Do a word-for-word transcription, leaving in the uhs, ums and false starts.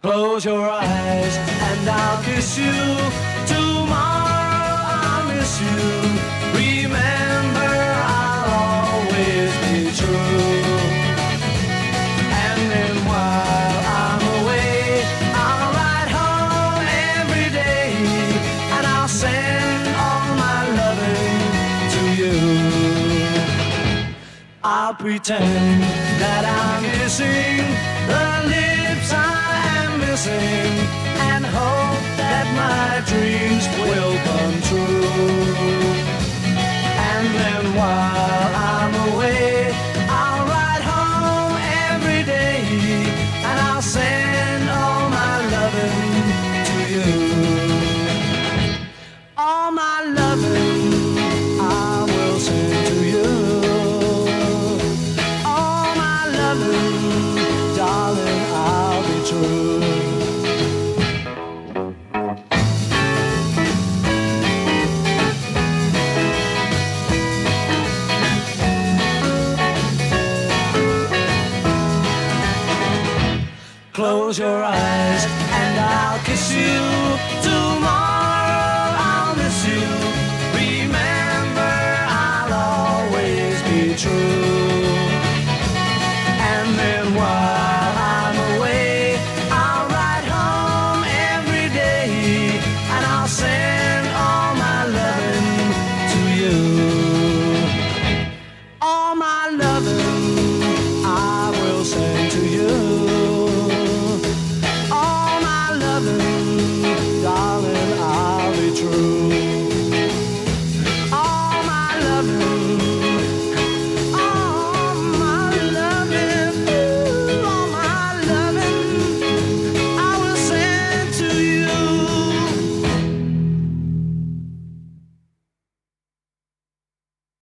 Close your eyes and I'll kiss you. Tomorrow I'll miss you. Remember, I'll always be true. And then while I'm away, I'll ride home every day, and I'll send all my loving to you. I'll pretend that I'm kissing the lips I am missing, and hope that my dreams will come true. And then while I'm away, I'll ride home every day, and I'll send all my loving to you. All my loving I will send to you. All my loving, darling, I'll be true. Close your eyes and I'll kiss you tomorrow.